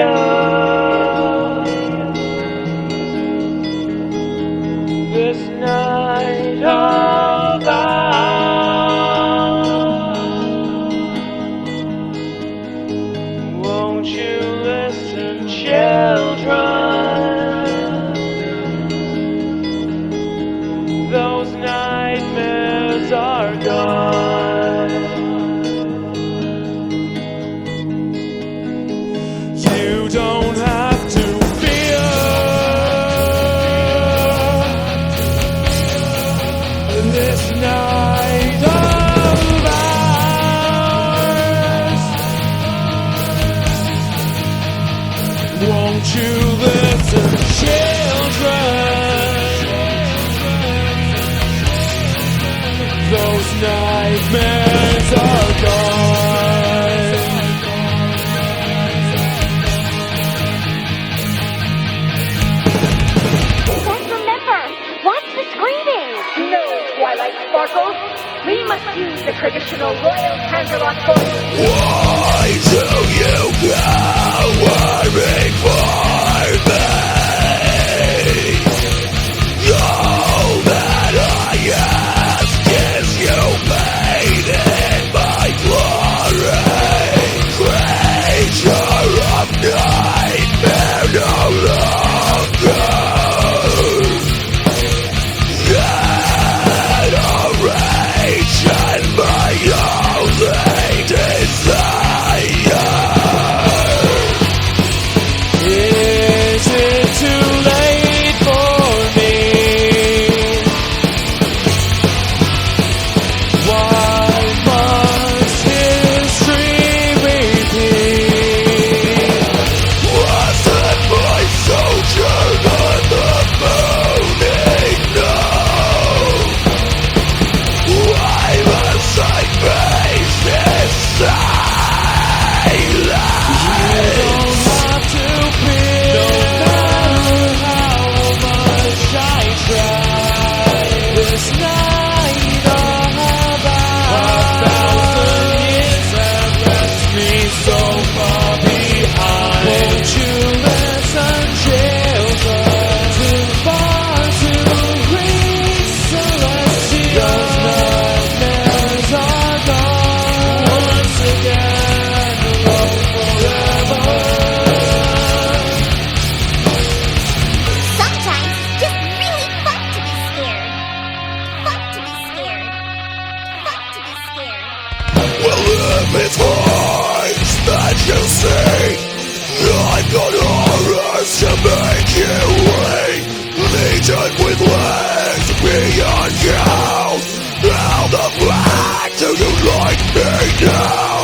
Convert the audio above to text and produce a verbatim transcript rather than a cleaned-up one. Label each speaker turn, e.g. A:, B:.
A: This night of ours, won't you listen, children? Those nightmares are gone. You don't have to fear this night of ours. Won't you listen, children? Those nightmares are gone.
B: Just remember, watch the screaming.
C: No, Twilight Sparkles. We must use the traditional Royal Tantalus voice.
D: Why do you go worrying for me? All that I ask is you made in my glory. Creature of nightmare no longer. Adoration my only desire.
A: Is it too late for me? Why must history repeat?
D: Wasn't my sojourn on the moon enough? Why must I face this silence?
A: Don't have to fear, no matter how much I try. This night of ours, a thousand years have left me so far behind. Won't you listen, children? Too far to reach celestial. Those nightmares are gone. Once again, alone forever.
B: Sometimes it's just really fun to be scared. Fun to be scared. Fun to be scared.
D: Well, if it's eyes that you see, I've got horrors to make you wait. Legion with legs beyond count. How the black do you like me now?